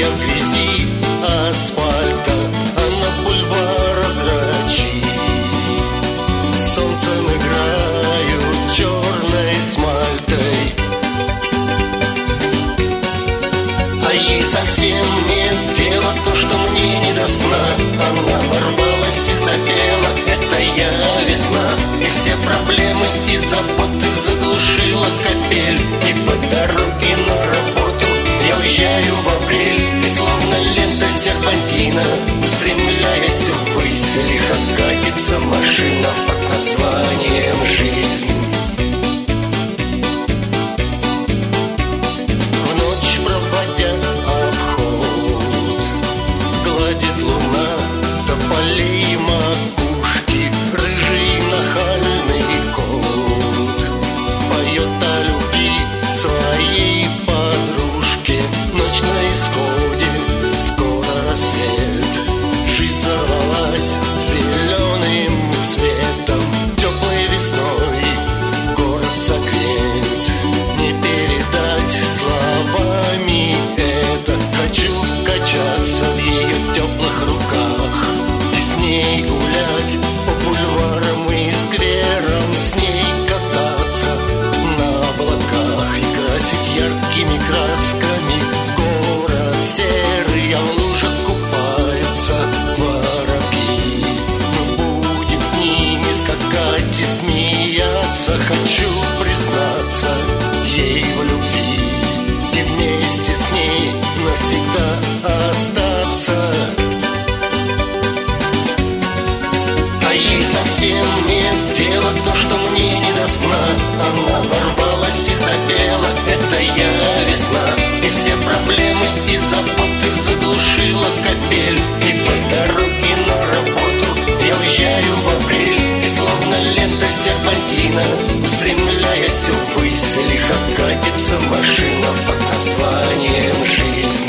в грязи асфальта, а на бульварах грачи с солнцем играют черной смальтой. А ей совсем нет дела то, что мне не до сна. Она ворвалась и запела: это я весна. И все проблемы и заботы заглушила капель. И по дороге на работу я уезжаю в апрель. И словно лента серпантина, устремляясь ввысь, лихо катится машина под названием «Жизнь». В ночь проводя обход, гладит луна тополей макушки, рыжий нахальный кот поет о любви своей подружке. Ночь на исходе, скоро рассвет, жизнь взорвалась зеленым цветом. Теплой весной город согрет, не передать словами это. Хочу качаться в ее теплых руках и с ней гулять по бульварам и скверам, с ней кататься на облаках и красить яркими красками город серый. А в лужах купаются воробьи, мы будем с ними скакать и смеяться. Хочу признаться ей в любви и вместе с ней навсегда остаться. А ей совсем нет дела то, что мне не до сна. Она ворвалась и запела: это я весна. И все проблемы и заботы заглушила капель. И по дороге на работу я уезжаю в апрель. И словно лента серпантина, устремляясь ввысь, лихо катится машина под названием «Жизнь».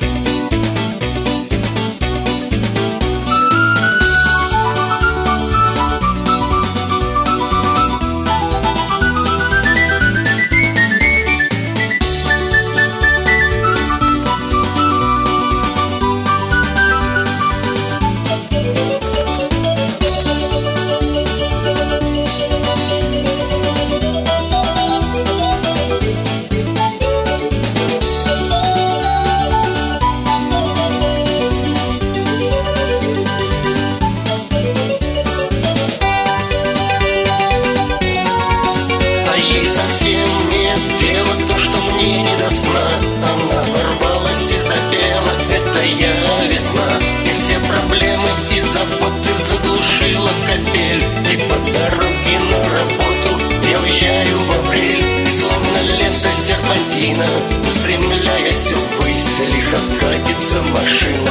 Совсем нет дела то, что мне не до сна. Она ворвалась и запела: это я весна. И все проблемы и заботы заглушила капель. И по дороге на работу я уезжаю в апрель. И словно лента серпантина, устремляясь ввысь, лихо катится машина